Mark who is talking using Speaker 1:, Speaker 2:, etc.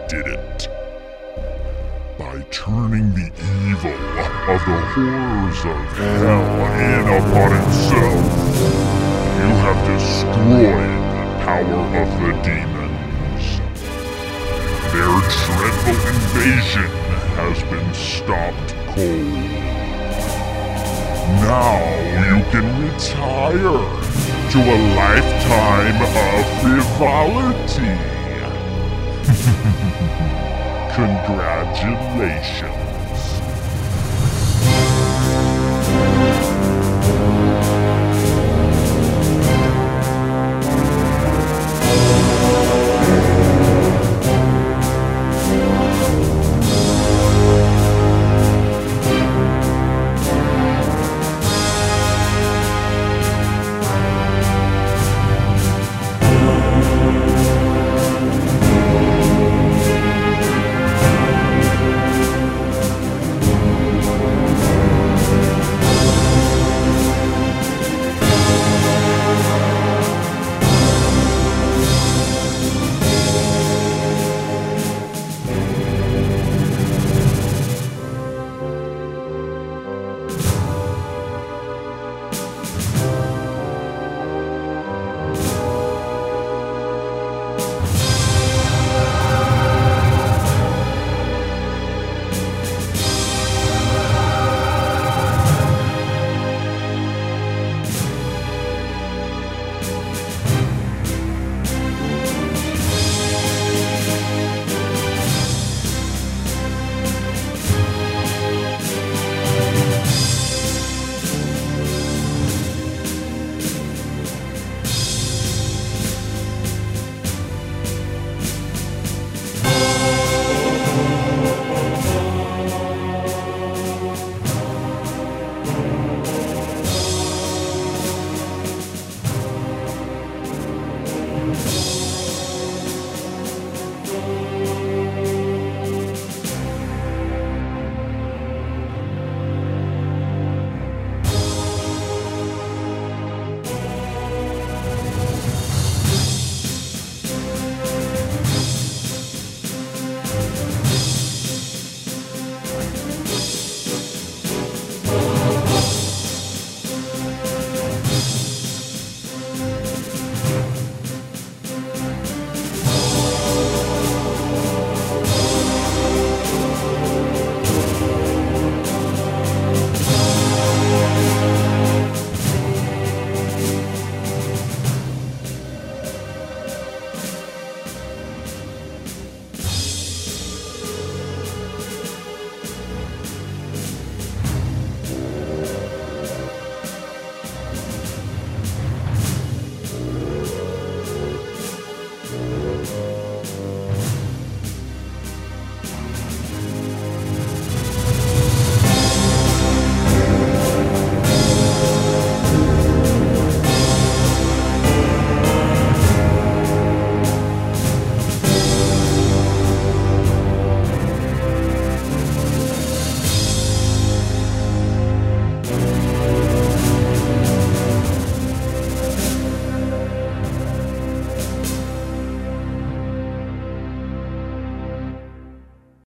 Speaker 1: did it. By turning the evil of the horrors of hell in upon itself, you have destroyed the power of the demons. Their dreadful invasion has been stopped cold. Now you can retire to a lifetime of frivolity. Congratulations.